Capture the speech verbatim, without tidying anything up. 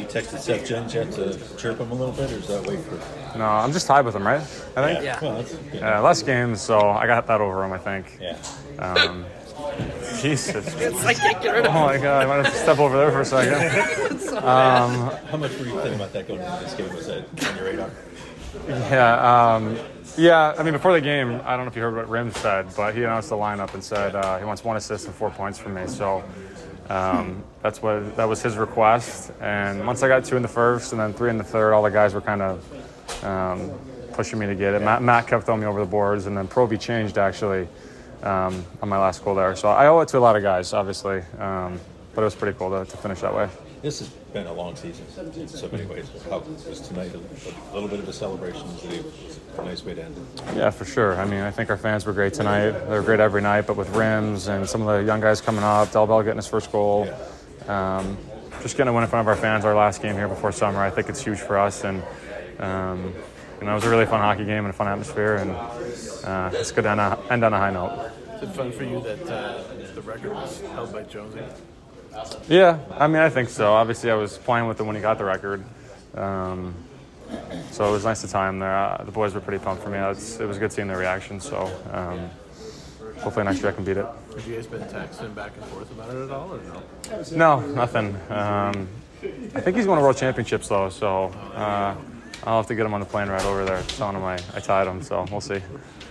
texted Seth Jones yet to chirp him a little bit, or is that wait for? No, I'm just tied with him, right? I think. Yeah. Well, that's good. Yeah, less games, so I got that over him, I think. Yeah. Um, Jesus. It's like get rid of Oh my God! I might have to step over there for a second. so um, How much were you thinking about that going into this game? Was that on your radar? Yeah, um, yeah. I mean, before the game, I don't know if you heard what Rim said, but he announced the lineup and said uh, he wants one assist and four points from me. So um, that's what that was his request. And once I got two in the first and then three in the third, all the guys were kind of um, pushing me to get it. Matt, Matt kept throwing me over the boards, and then Proby changed actually um, on my last goal there. So I owe it to a lot of guys, obviously, um, but it was pretty cool to, to finish that way. This has been a long season in so many ways. How was tonight a, a little bit of a celebration? Was it a nice way to end it? Yeah, for sure. I mean, I think our fans were great tonight. They were great every night, but with Rims and some of the young guys coming up, Del Bell getting his first goal, um, just getting a win in front of our fans, our last game here before summer, I think it's huge for us. And um, you know, it was a really fun hockey game and a fun atmosphere, and uh, it's good to end, a, end on a high note. Is it fun for you that uh, the record was held by Jonesy? Yeah, I mean, I think so. Obviously, I was playing with him when he got the record. Um, so it was nice to tie him there. Uh, the boys were pretty pumped for me. It's, it was good seeing their reaction. So um, hopefully next year I can beat it. Have you guys been texting back and forth about it at all, or no? No, nothing. Um, I think he's going to World Championships, though. So uh, I'll have to get him on the plane right over there. Telling him I, I tied him, so we'll see.